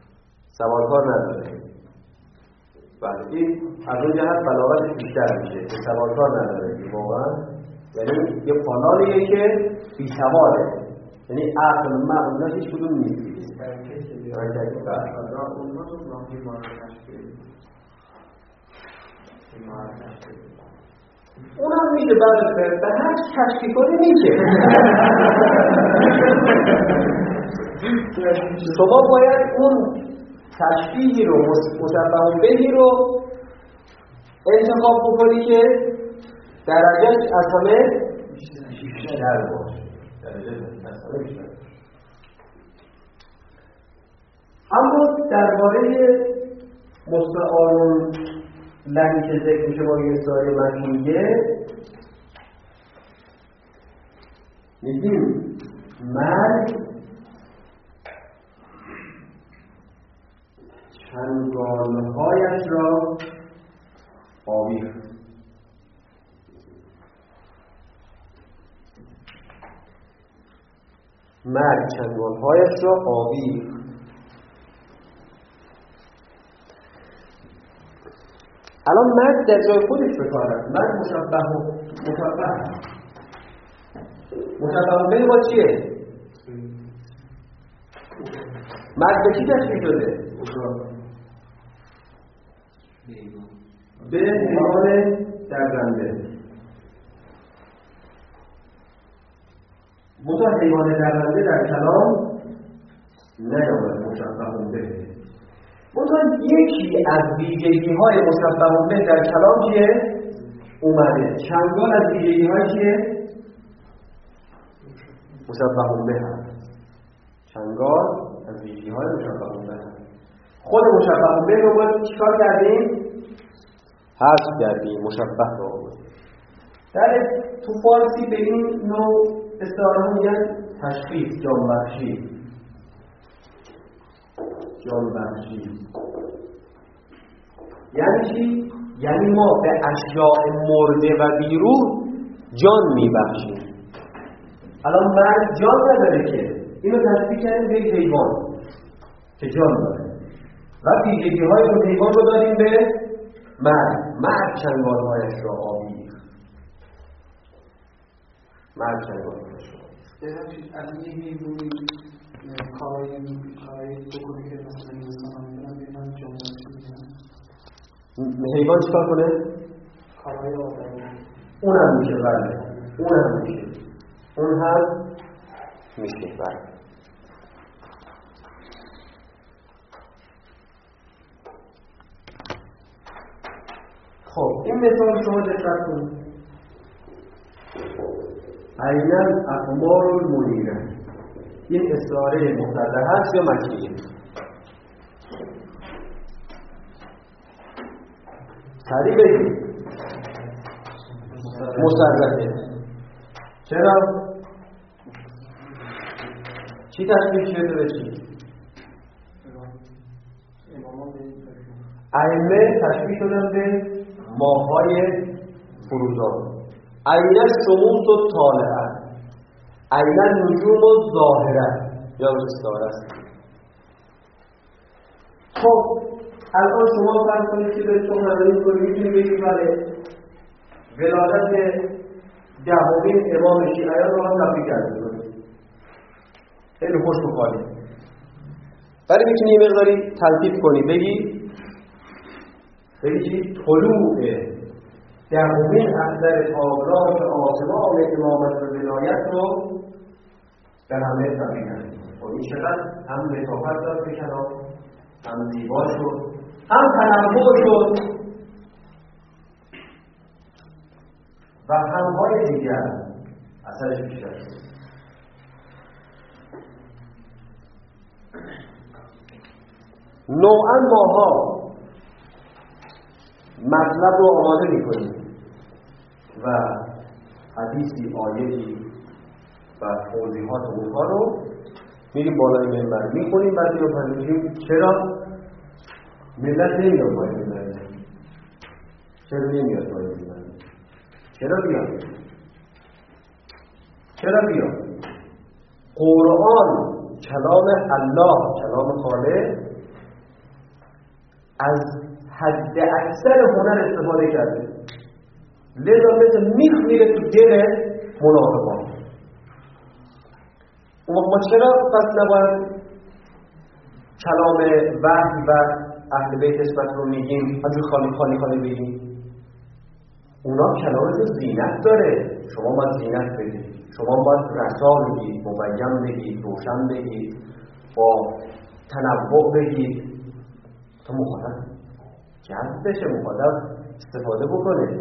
بله این از اون جهت بلاغتش بیشتر میشه که سوارکار نداره واقعا. یعنی یه فلانیه که بی سواره، یعنی عقل مغز هیچ کدوم نیست. اونم میشه به هر تشکیل کنی میشه. شما باید اون تشبیهی رو مشبه بهی رو انتخاب بکنی که درجهش از همه بیشتر باشه. اما درباره مستعارون لحی که ذکر میشه با یه ساری مفهومیه میگیم مرگ چنگالهایش را آویخت. مرگ چنگالهایش را آویخت. الان مرگ در جای خودش به کار است. مرگ مشبه به با چیه؟ مرگ به چی تشبیه شده؟ به حیوان درنده. منتها حیوان درنده در کلام نیامد مشبه به. منتها یکی از ویژگی‌های مشبه به در کلام چیه؟ اومده. چندان از ویژگی‌های چیه؟ مشبه به هست. چندان از ویژگی‌های مشبه به هست. خود مشبه به رو باید چیکار کردیم؟ حذف کردیم. مشبه رو بود. در تو فارسی به این نوع استعاره میگن تشخیص، جانبخشی. یعنی چی؟ یعنی ما به اشیاء مرده و بیروح جان میبخشیم. الان مرد جان نداره که، اینو تشبیه کردیم به یک حیوان که جان داره و ویژگی‌های اون حیوان رو دادیم به مرد چنگال‌هایش را آویخت. مرد چنگال‌هایش را آویخت. الان یه حیوانی کارایی بکنه که مثلا انسان هم بیان جمعه حیوان چیکار کنه؟ کارهای آدمی اون هم میشه. بله اون هم میشه. بله خب این مثال شما دقت کنید. عین الاقمار المنیره، این استعاره مبتدأ هست یا مکنیه؟ سریع بگید. مصرفه. چرا؟ چی تشبیه شده به چی؟ ائمه تشبیه شدن به ماه‌های فروزان. عین الشموس الطالعه، عین النجوم الظاهره، یا استعاره است. خب الان شما فرض کنید که به شما نظری کنید میتونید بگید بله ولادت دهمین امام شیعیان رو هم تبریک کردید، خیلی خوش و خالی. ولی میتونید یه مقداری تلطیف کنید، بگید چی؟ طلوع دهمین اختر تابناک آسمان امامت و ولایت رو در همه تبریک کردید. خب این چقدر هم لطافت داد به کنار، هم زیبا شد، هم تنوع شد و همهای دیگر اثرش بیشتر شد. نوعا ماها مطلب رو آماده میکنیم و حدیثی، آیه‌ای و توضیحات اونها رو میریم بالای منبر میخونیم، بعد رو پذیریم چرا ملت نمیاد بالای منبر؟ چرا نمیاد بالای منبر؟ چرا بیاد؟ قرآن کلام الله، کلام خالق، از حد اکثر هنر استفاده کرده، لذا مثل میخ میره تو دل منافقان. ما چرا پس نباید کلام وحی و اهل بیت اسمت رو میگیم همجور خالی بگیم؟ اونا کلامشون زینت داره، شما باید زینت بگید، شما باید رسا بگید، مبیم بگید، روشن بگید، با تنوع بگید تا مخاطب جذب بشه، مخاطب استفاده بکنه.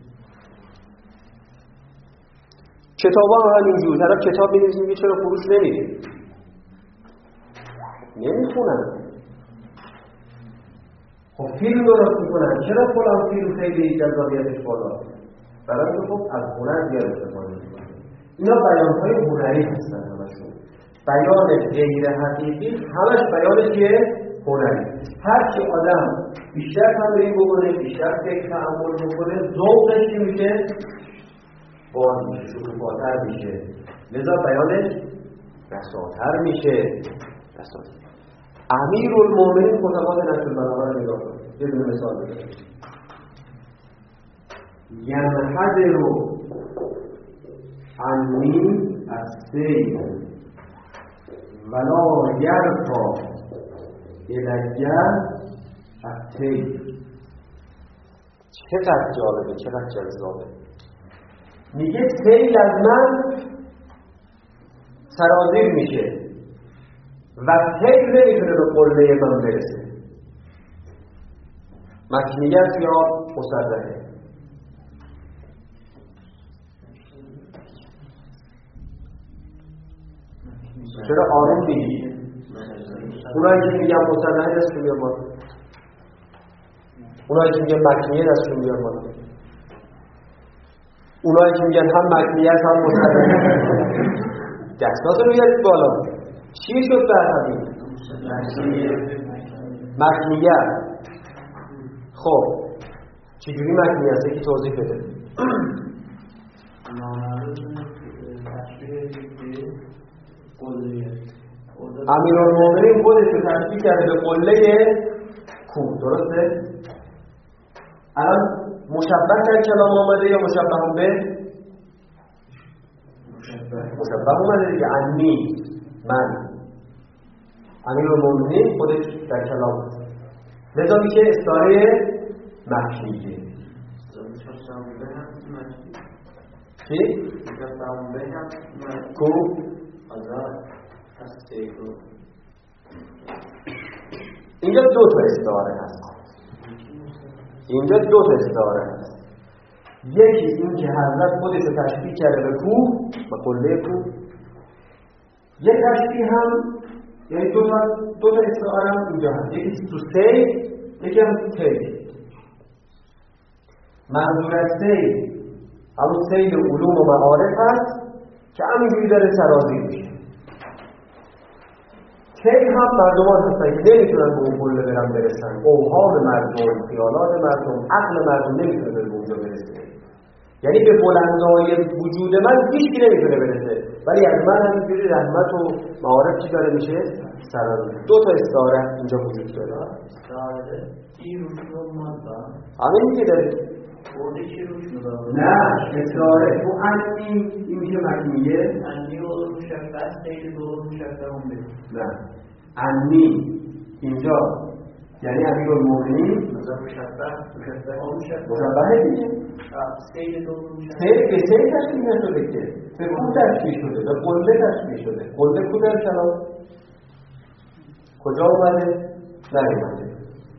کتاب هم همینجور، طرف کتاب می‌نویسه میگه چرا فروش نمیره؟ نمیخونن. خب فیلم درست میکنن، چرا فلان فیلم خیلی جذابیتش بالا؟ برای اینکه خب از هنر زیاد استفاده میکنن. اینا بیان‌های هنری هستن همشون. بیان غیر حقیقی همش بیان چیه؟ هنری. هر چی آدم بیشتر تمرین بکنه، بیشتر فکر تعامل بکنه، ذوقش میشه باز میشه، شکوفاتر میشه، لذا بیانش رساتر میشه. امیرالمومنین خطبات نصر البلاغه رو نگاه کنید. یه دونه مثال بزنید. ینحدر عنی السیل ولا یرفع الی الطیر. چقدر جالبه، چقدر جذابه. میگه سیل از من سرازیر میشه و طیر نمیتونه به قله من برسه. مکنیت یا مصرفه. چرا آروم میگی؟ اونایی که میگن مصرفه دستشون بیار بالا، اونایی که میگن مکنیه دستشون بیار بالا، اونایی که میگن هم مکنیت هم مصرفه دستاتون رو بیارید بالا. چی شد در همین؟ مکنیت. خب چجوری مکنیت؟ یکی توضیح بده. امیرالمومنین خودش رو تشبیه کرده به قله کوه، درسته؟ الان مشبه در کلام آمده یا مشبه به؟ مشبه اومده دیگه. انی، من، امیرالمومنین خودش در کلام هست، لذا میشه استعاره مکنیه. چی؟ کو؟ اینجا دو تا استعاره هست. اینجا دو تا استعاره هست. یکی این که حضرت خودش رو تشبیه کرده به کوه، به قله کوه. یک تشبیه هم، یعنی دو تا استعاره هم اینجا هست. یکی تو سیل، یکی هم تو تیل. منظور از سیل همون سیل علوم و معارف هست که همینجوری داره سرازیر میشه. تیل هم مردمان هستن که نمیتونن به اون قله برسن. اوهام مردم، خیالات مردم، عقل مردم نمیتونه به اونجا برسه. یعنی به بلندای وجود من هیچ کی نمیتونه برسه، ولی از من همینجوری رحمت و معارف چی داره میشه؟ سرازیر. دو تا استعاره اینجا وجود داره. استعاره این روشون مانده همین میگه داره. بوده چی روشون داره؟ نه، استعاره تو این میشه مکنیه. انی و مشبه سیل دو مشبه هم بید. نه، انی اینجا یعنی امیرالمومنین مشبه دیگه. سیل دو مشبه سیل به سیل تشکیل نشده که به کو تشکیل شده، به قله تشکیل شده. قله کو در کلام کجا اومده؟ نیومده.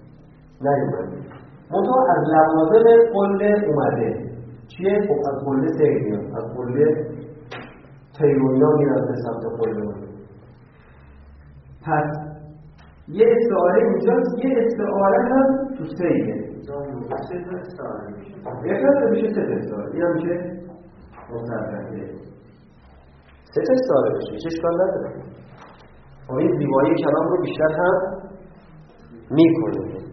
منطقه از لوازم قله اومده. چیه؟ خب از قله سیل میاد، از قله تیرونیا میاد به سمت قله. پس یه استعاره اینجاست، یه استعاره هم تو سیله. سه تا استعاره میشه. یک میشه سه تا استعاره. این هم میشه مصرفه. سه تا استعاره بشه، هیچ اشکال نداره. این زیبایی کلام رو بیشتر هم میکنه.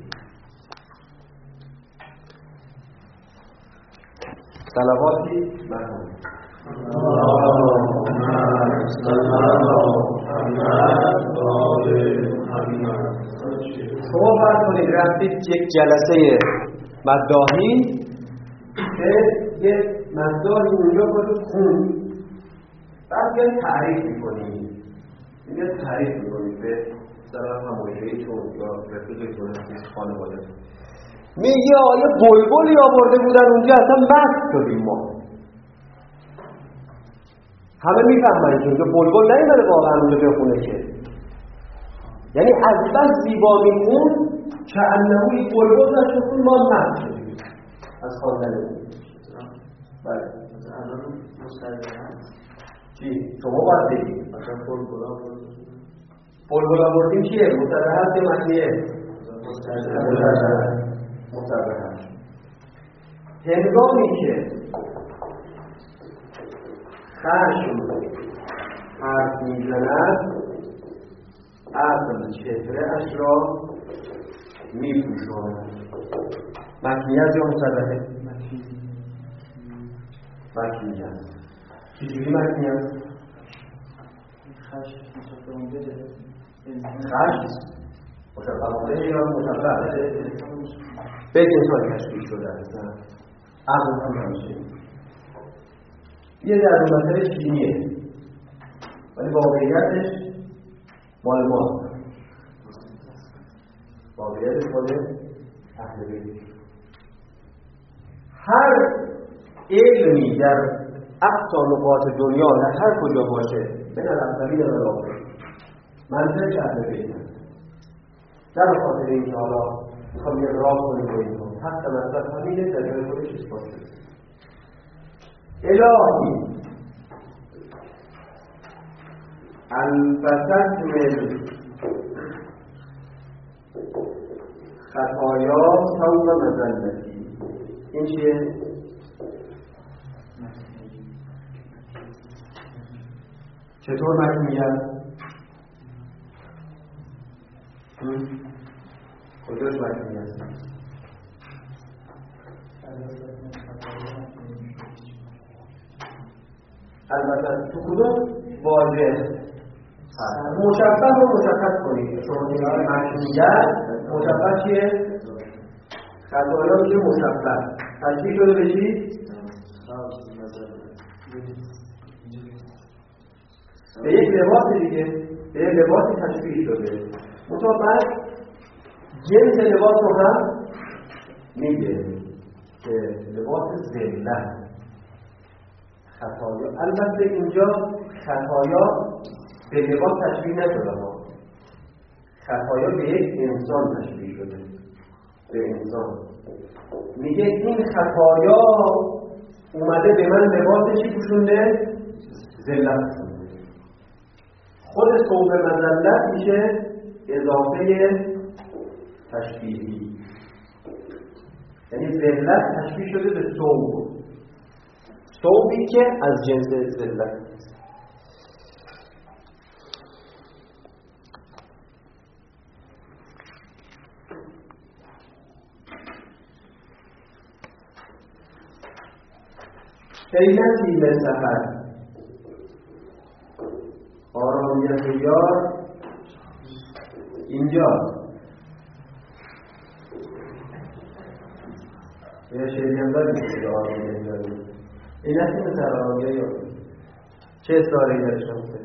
صلواتی مرحوم شما فرض کنید رفتید یک جلسه مداحی که یک مداحی اونجا باید خون، بعد یه تعریف میکنید، به مثلا همایشهیتون یا رفیقتون از خانواده میگه آیه بلبلی آورده بودن اونجا، اصلا مست شدیم ما. همه میفهمن که اونجا بلبل نیومده واقعا اونجا بخونه که، یعنی از بس زیبا میخون که انهو یک بلبل نشد ما مست شدیم از خواندن اون. بله الان مستقیم هست چی؟ شما باید بگید بلبل آوردیم چیه؟ مستقیم هست که معنیه؟ مستقیم هست. هنگامی که خشم حرف میزند عقل چهره اش را میپوشاند. مکنیت یا مصرحه؟ مکنیت. چجوری مکنیت؟ خشم مصرحه بده خشم مصرحه یا مصرحه به انسان تشکیل شده است. عقل هم همیشه یه در مسئله چینیه ولی واقعیتش مال ماست. واقعیتش مال اهل بیت. هر علمی در اقصا نقاط دنیا در هر کجا باشه بین الاولین و الاخرین منطق اهل بیت هست. در خاطر اینکه حالا میخوام یه راه کنیم به اینها حتی مطلب همینه در جای خودش اثبات شده. الهی الفتکمل خطایا ثوب مذلتی. این چیه؟ چطور مکنیت؟ کجاش مکنیت؟ البته تو کدوم واژه مشبه رو مشخص کنید. شما که مشمولیت مشبه چیه؟ خطایا میشه مشبه. تشبیه شده به چی؟ به یک لباس دیگه، به یک لباسی تشبیه شده. مطابق جنس لباس رو هم میگه که لباس ذلت خطایا. البته اینجا خطایا به لباس تشبیه نشده ها، خطایا به یک انسان تشبیه شده، به انسان. میگه این خطایا اومده به من لباس چی پوشونده؟ ذلت پوشونده. خود ثوب مذلت میشه اضافه تشبیهی، یعنی ذلت تشبیه شده به ثوب، ثوبی که از جنس ذلت. خیلتی به سفر آرامیت یار اینجا یه شیری هم داریم که آرامیت یاری این هستی مثل آرامیت یار چه استعاره‌ای درش هسته؟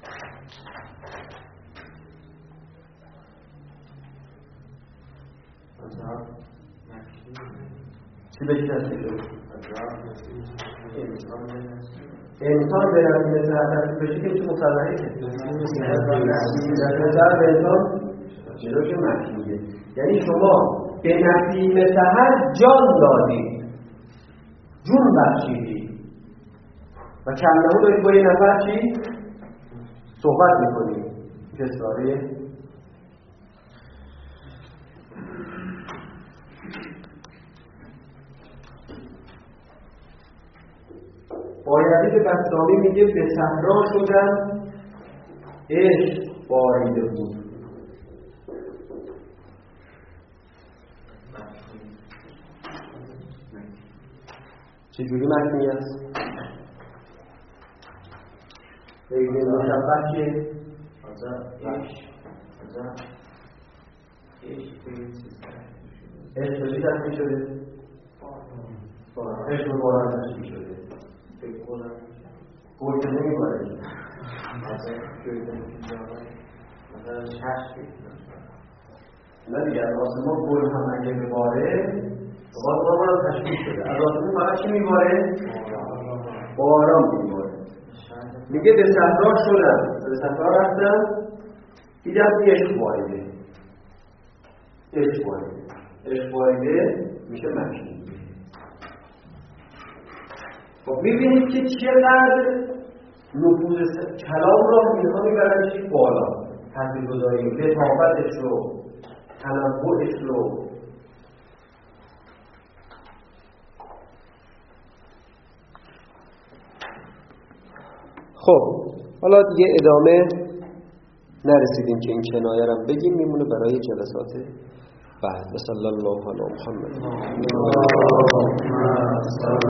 چی بهش دستی شد؟ انسان به نفی مثل حضرت بشه که چه مصرحه که در به انسان جلو که مشهوده، یعنی شما به نفی مثل هر جان دادید، جون بخشیدید و کلمه دارید با یه نفر چی؟ صحبت میکنید. که ساره آیتی که بستامی میگه به صحرا شدن عشق باریده بود. چجوری معنی است؟ بگید مشبه چیه؟ عشق چی تشکیل شده؟ عشق به باران تشکیل شده. گل که نمی باره نه دیگه از آسمان گل هم اگه بباره باز باران تشکیل شده. از آسمان فقط چی می باره؟ باران می باره. میگه به صحرا شدم، به صحرا رفتم دیدم عشق باریده. عشق باریده، عشق باریده میشه مکنی. خب میبینید که چقدر نفوذ کلام را اینها میبرنشید بالا، تاثیرگذاری لطافتش رو، تنوعش رو. خب حالا دیگه ادامه نرسیدیم که این کنایه رو بگیم، میمونه برای جلسات بعد. صلی الله علی محمد.